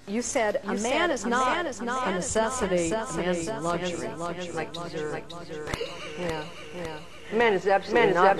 You said a man is not a necessity, a man is a luxury, like dessert. Yeah, yeah. Man is absolutely not.